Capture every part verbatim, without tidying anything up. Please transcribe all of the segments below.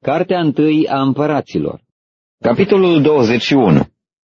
Cartea întâi a Împăraților. Capitolul douăzeci și unu.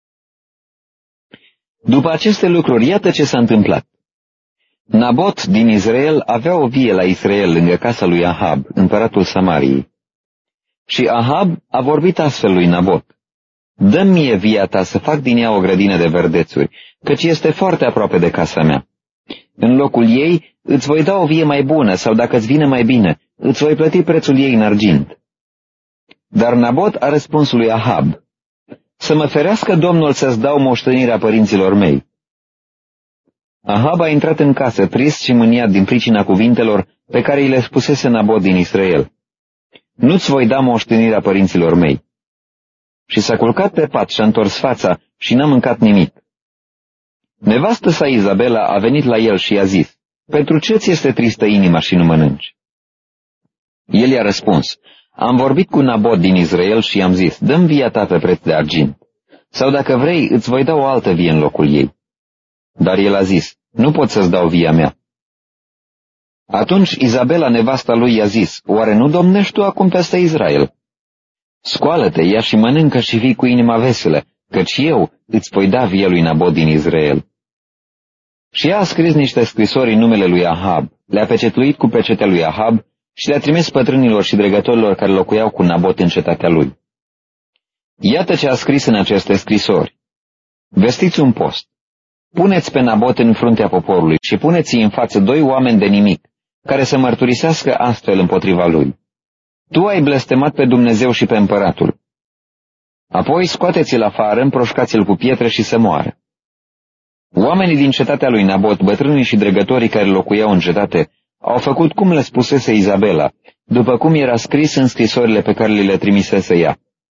După aceste lucruri, iată ce s-a întâmplat. Nabot din Israel avea o vie la Israel lângă casa lui Ahab, împăratul Samariei. Și Ahab a vorbit astfel lui Nabot: Dă-mi mie via ta să fac din ea o grădină de verdețuri, căci este foarte aproape de casa mea. În locul ei îți voi da o vie mai bună, sau dacă îți vine mai bine, îți voi plăti prețul ei în argint. Dar Nabot a răspuns lui Ahab: Să mă ferească Domnul să-ți dau moștenirea părinților mei. Ahab a intrat în casă, trist și mâniat din pricina cuvintelor pe care îi le spusese Nabot din Israel: Nu-ți voi da moștenirea părinților mei. Și s-a culcat pe pat și-a întors fața și n-a mâncat nimic. Nevastă sa Izabela a venit la el și i-a zis: Pentru ce ți este tristă inima și nu mănânci? El i-a răspuns: Am vorbit cu Nabot din Israel și i-am zis: Dă-mi via ta pe preț de argint, sau dacă vrei, îți voi da o altă vie în locul ei. Dar el a zis: Nu pot să-ți dau via mea. Atunci Izabela, nevasta lui, i-a zis: Oare nu domnești tu acum peste Israel? Scoală-te, ia și mănâncă și fii cu inima veselă, căci eu îți voi da via lui Nabot din Israel. Și ea a scris niște scrisori în numele lui Ahab, le-a pecetluit cu pecetea lui Ahab și le-a trimis pătrânilor și dregătorilor care locuiau cu Nabot în cetatea lui. Iată ce a scris în aceste scrisori: Vestiți un post, puneți pe Nabot în fruntea poporului și puneți-i în față doi oameni de nimic, care să mărturisească astfel împotriva lui: Tu ai blestemat pe Dumnezeu și pe împăratul. Apoi scoateți-l afară, împroșcați-l cu pietre și să moară. Oamenii din cetatea lui Nabot, bătrânii și dregătorii care locuiau în cetate, au făcut cum le spusese Izabela, după cum era scris în scrisorile pe care li le trimisese ea.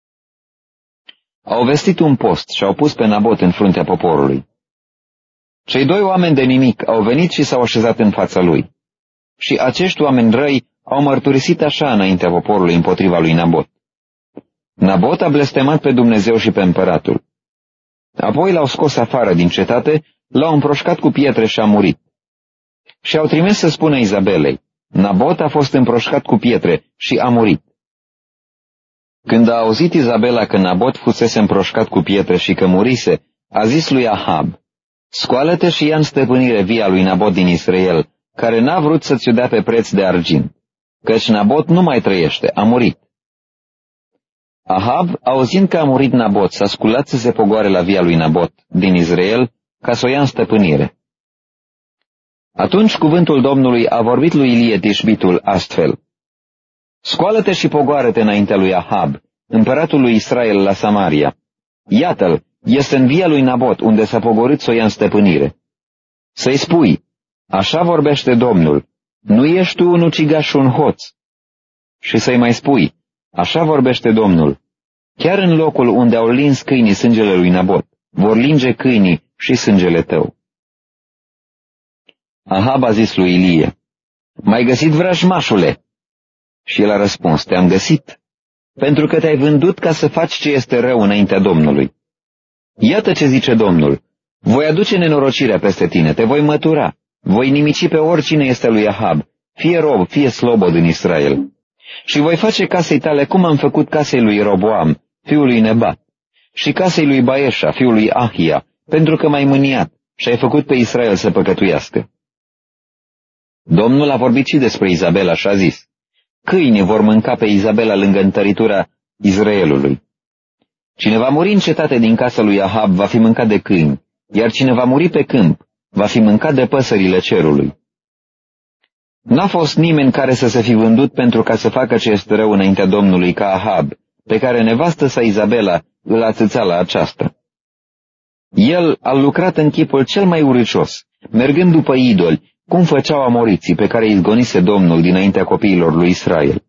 Au vestit un post și au pus pe Nabot în fruntea poporului. Cei doi oameni de nimic au venit și s-au așezat în fața lui. Și acești oameni răi au mărturisit așa înaintea poporului împotriva lui Nabot: Nabot a blestemat pe Dumnezeu și pe împăratul. Apoi l-au scos afară din cetate, l-au împroșcat cu pietre și a murit. Și au trimis să spună Izabelei: Nabot a fost împroșcat cu pietre și a murit. Când a auzit Izabela că Nabot fusese împroșcat cu pietre și că murise, a zis lui Ahab: Scoală-te și ia în stăpânire via lui Nabot din Israel, care n-a vrut să-ți o dea pe preț de argint, căci Nabot nu mai trăiește, a murit. Ahab, auzind că a murit Nabot, s-a sculat să se pogoare la via lui Nabot din Israel, ca să o ia în stăpânire. Atunci cuvântul Domnului a vorbit lui Ilie Tișbitul astfel: Scoală-te și pogoară-te înaintea lui Ahab, împăratul lui Israel, la Samaria. Iată-l, este în via lui Nabot, unde s-a pogorât să o ia în stăpânire. Să-i spui: Așa vorbește Domnul, nu ești tu un ucigaș și un hoț. Și să-i mai spui: Așa vorbește Domnul, chiar în locul unde au lins câinii sângele lui Nabot, vor linge câinii și sângele tău. Ahab a zis lui Ilie: M-ai găsit, vrăjmașule? Și el a răspuns: Te-am găsit, pentru că te-ai vândut ca să faci ce este rău înaintea Domnului. Iată ce zice Domnul: Voi aduce nenorocirea peste tine, te voi mătura, voi nimici pe oricine este lui Ahab, fie rob, fie slobod în Israel. Și voi face casei tale cum am făcut casei lui Roboam, fiul lui Nebat, și casei lui Baeșa, fiul lui Ahia, pentru că m-ai mâniat și ai făcut pe Israel să păcătuiască. Domnul a vorbit și despre Izabela și a zis: Câinii vor mânca pe Izabela lângă întăritura Israelului. Cine va muri în cetate din casa lui Ahab va fi mâncat de câini, iar cine va muri pe câmp va fi mâncat de păsările cerului. N-a fost nimeni care să se fi vândut pentru ca să facă ce este rău înaintea Domnului ca Ahab, pe care nevastă sa Izabela îl ațăța la aceasta. El a lucrat în chipul cel mai urâcios, mergând după idoli, cum făceau amoriții pe care îi izgonise Domnul dinaintea copiilor lui Israel.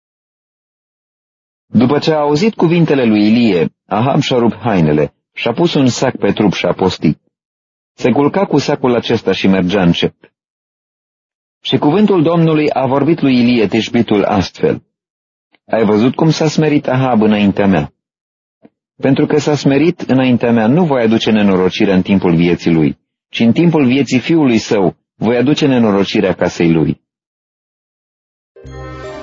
După ce a auzit cuvintele lui Ilie, Ahab și-a rupt hainele, și-a pus un sac pe trup și a postit. Se culca cu sacul acesta și mergea încet. Și cuvântul Domnului a vorbit lui Ilie Tișbitul astfel: Ai văzut cum s-a smerit Ahab înaintea mea? Pentru că s-a smerit înaintea mea, nu voi aduce nenorocire în timpul vieții lui, ci în timpul vieții fiului său voi aduce nenorocirea casei lui.